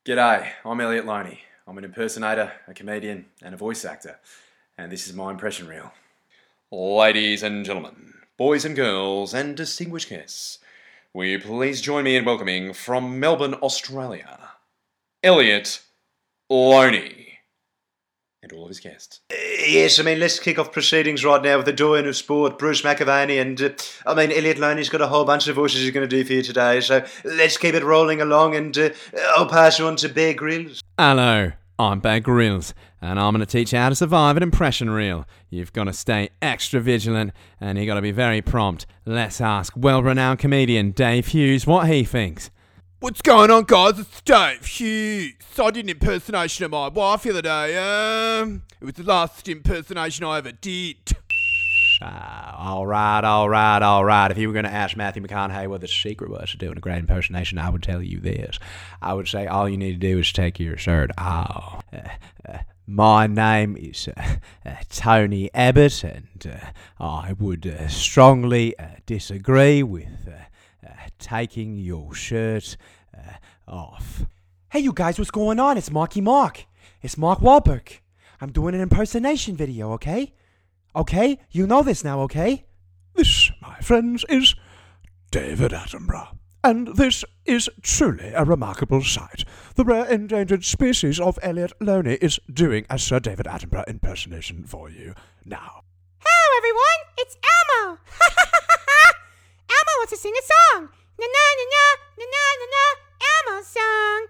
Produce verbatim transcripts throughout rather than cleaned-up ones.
G'day, I'm Elliot Loney. I'm an impersonator, a comedian, and a voice actor, and this is my impression reel. Ladies and gentlemen, boys and girls, and distinguished guests, will you please join me in welcoming from Melbourne, Australia, Elliot Loney. And all of his guests. Uh, yes, I mean, let's kick off proceedings right now with the doyen of sport, Bruce McAvaney. And, uh, I mean, Elliot Loney's got a whole bunch of voices he's going to do for you today. So let's keep it rolling along and uh, I'll pass you on to Bear Grylls. Hello, I'm Bear Grylls, and I'm going to teach you how to survive an impression reel. You've got to stay extra vigilant, and you've got to be very prompt. Let's ask well-renowned comedian Dave Hughes what he thinks. What's going on, guys? It's Dave Hughes. I did an impersonation of my wife the other day. Um, it was the last impersonation I ever did. Uh, all right, all right, all right. If you were going to ask Matthew McConaughey what the secret was to doing a great impersonation, I would tell you this. I would say all you need to do is take your shirt off. Uh, uh, my name is uh, uh, Tony Abbott, and uh, I would uh, strongly uh, disagree with uh, uh, taking your shirt uh, off. Hey, you guys, what's going on? It's Marky Mark. It's Mark Wahlberg. I'm doing an impersonation video, okay? Okay? You know this now, okay? This, my friends, is David Attenborough. And this is truly a remarkable sight. The rare endangered species of Elliot Loney is doing a Sir David Attenborough impersonation for you now. Hello, everyone. It's Elmo. Elmo wants to sing a song. Na na na na na na na na. Elmo song.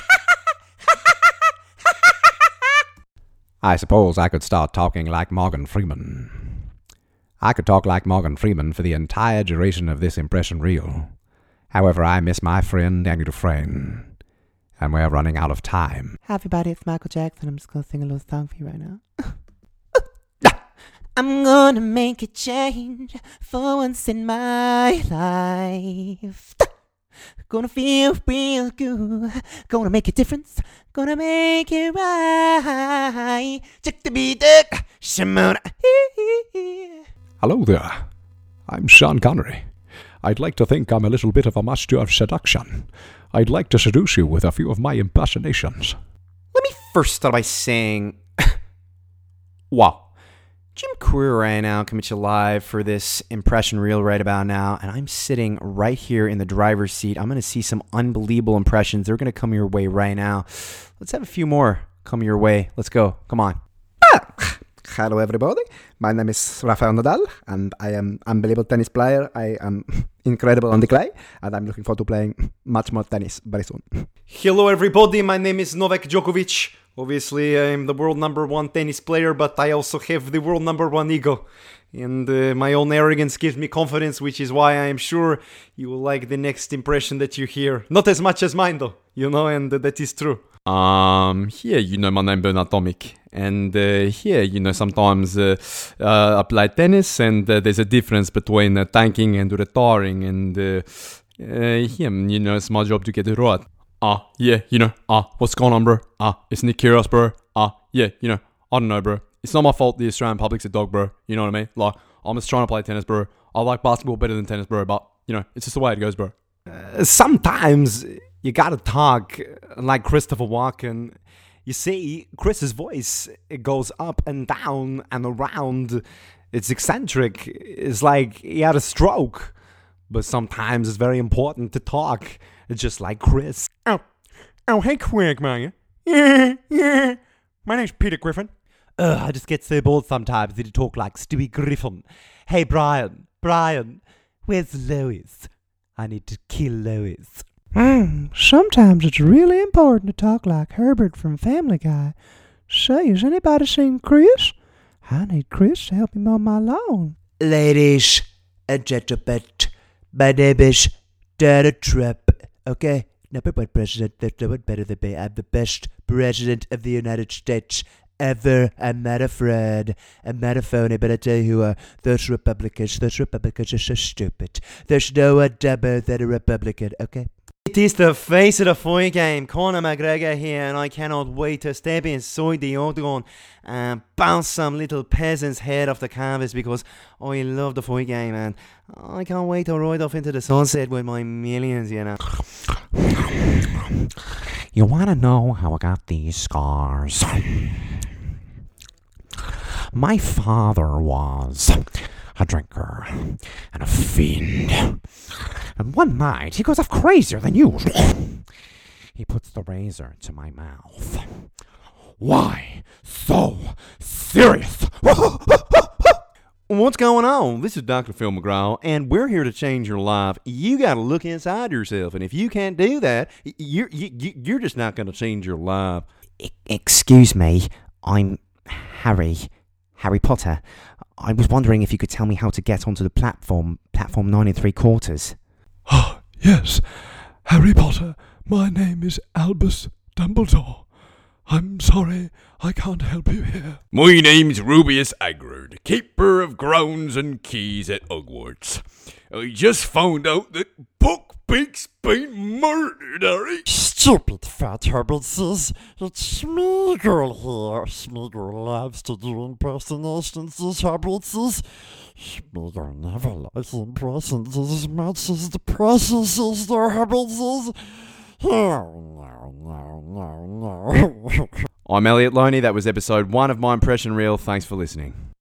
I suppose I could start talking like Morgan Freeman. I could talk like Morgan Freeman for the entire duration of this impression reel. However, I miss my friend Danny Dufresne, and we're running out of time. Hi, everybody, it's Michael Jackson. I'm just going to sing a little song for you right now. I'm gonna make a change for once in my life. Gonna feel real good. Gonna make a difference. Gonna make it right. Check the beat. Shimona. Hello there. I'm Sean Connery. I'd like to think I'm a little bit of a master of seduction. I'd like to seduce you with a few of my impersonations. Let me first start by saying, wow. Jim Courier right now coming to you live for this impression reel right about now, and I'm sitting right here in the driver's seat. I'm going to see some unbelievable impressions. They're going to come your way right now. Let's have a few more come your way. Let's go. Come on. Ah, hello, everybody. My name is Rafael Nadal, and I am an unbelievable tennis player. I am incredible on the clay, and I'm looking forward to playing much more tennis very soon. Hello, everybody. My name is Novak Djokovic. Obviously, I'm the world number one tennis player, but I also have the world number one ego. And uh, my own arrogance gives me confidence, which is why I am sure you will like the next impression that you hear. Not as much as mine, though, you know, and uh, that is true. Um, here, you know, my name Bernard Tomic, and uh, here, you know, sometimes uh, uh, I play tennis, and uh, there's a difference between uh, tanking and retiring, and uh, uh, here, you know, it's my job to get it right. Ah, yeah, you know, ah, what's going on, bro? Ah, it's Nick Kyrgios, bro. Ah, yeah, you know, I don't know, bro. It's not my fault the Australian public's a dog, bro. You know what I mean? Like, I'm just trying to play tennis, bro. I like basketball better than tennis, bro, but, you know, it's just the way it goes, bro. Uh, sometimes you gotta talk like Christopher Walken. You see, Chris's voice, it goes up and down and around. It's eccentric. It's like he had a stroke. But sometimes it's very important to talk, just like Chris. Oh, oh, hey, Quagmire. Yeah, yeah. My name's Peter Griffin. Ugh, I just get so bored sometimes to talk like Stewie Griffin. Hey, Brian, Brian, where's Lois? I need to kill Lois. Hmm, sometimes it's really important to talk like Herbert from Family Guy. Say, has anybody seen Chris? I need Chris to help me mow my lawn. Ladies and gentlemen, my name is Donald Trump, okay? Number one president, there's no one better than me. I'm the best president of the United States ever. I'm not a fraud. I'm not a phony, but I tell you who are those Republicans. Those Republicans are so stupid. There's no one dumber than a Republican, okay? It is the face of the fight game, Conor McGregor here, and I cannot wait to step inside the octagon and bounce some little peasant's head off the canvas because I love the fight game and I can't wait to ride off into the sunset with my millions, you know. You want to know how I got these scars? My father was a drinker and a fiend. And one night, he goes off crazier than usual. He puts the razor to my mouth. Why so serious? What's going on? This is Doctor Phil McGraw, and we're here to change your life. You got to look inside yourself, and if you can't do that, you're, you, you're just not going to change your life. E- excuse me, I'm Harry. Harry Potter. I was wondering if you could tell me how to get onto the platform, platform nine and three quarters. Ah, yes. Harry Potter, my name is Albus Dumbledore. I'm sorry, I can't help you here. My name's Rubius Hagrid, keeper of grounds and keys at Hogwarts. I just found out that Buckbeak's been murdered, Harry. Stupid fat Herbertses. It's Smeagol here. Smeagol loves to do impersonations as Herbertses. Smeagol never likes impressions as much as the presses as their Herbertses. Oh, no, no, no, no. I'm Elliot Loney. That was episode one of My Impression Reel. Thanks for listening.